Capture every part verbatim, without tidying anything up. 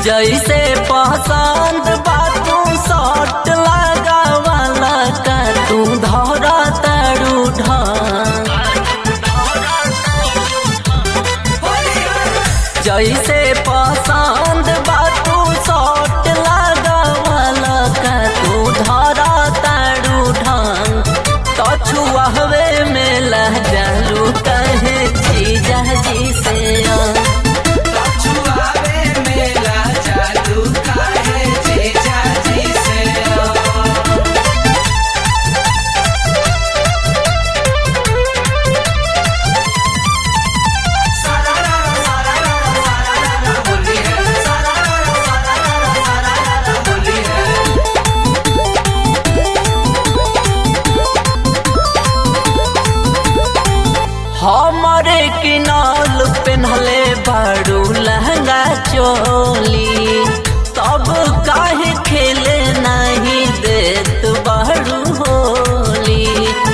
जैसे पसंद बा तू शॉट लगावाला का तू धरा तारू ढंग। जैसे पसंद बा तू शॉट लगावाला का तू धरा तारू ढंग। तो छुआवे में लह जालू कहे जीजा जी से हमारे किनाल पेन्हले बारू लहंगा चोली तब काहे खेले नहीं देत बारू होली।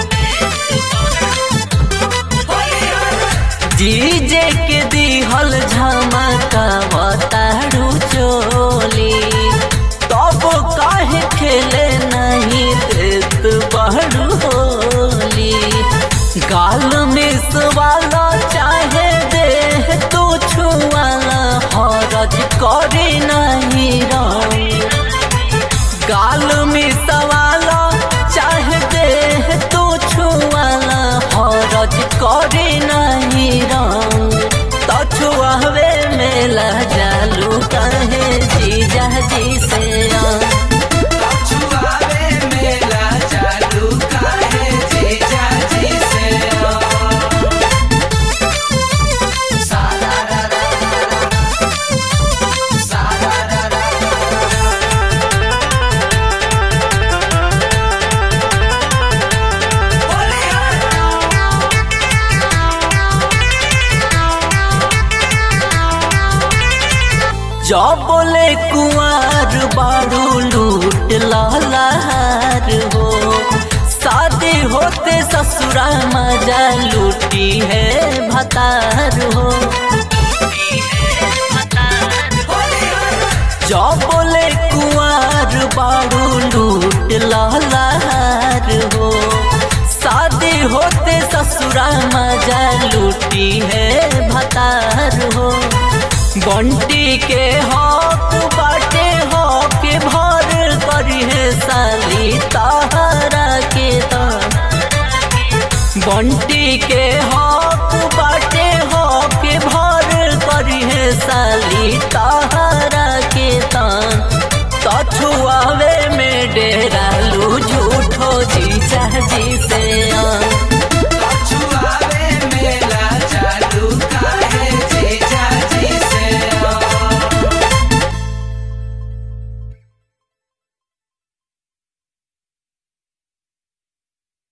जीजे के दिहल झमका बतारू चोली तब काहे खेले नहीं देत बारू होली। गाल में सवाला चाहे देह तू छुआला हरज करे नहीं रंग। गाल में सवाला चाहे देह तू छुआला हरज करे नहीं रंग। तो छुआवे में लह जालू कहे जीजा जी से जब बोले कुंवर बारू लूट लहर हो। शादी होते ससुरा मजा लूटी है भतार हो। जब बोले कुंवर बारू लूट लहर हो। शादी होते ससुरा मजा लूटी है भतार हो। बंटी के हक बाटे हक भर करी है साली तारा के दान। बंटी के हक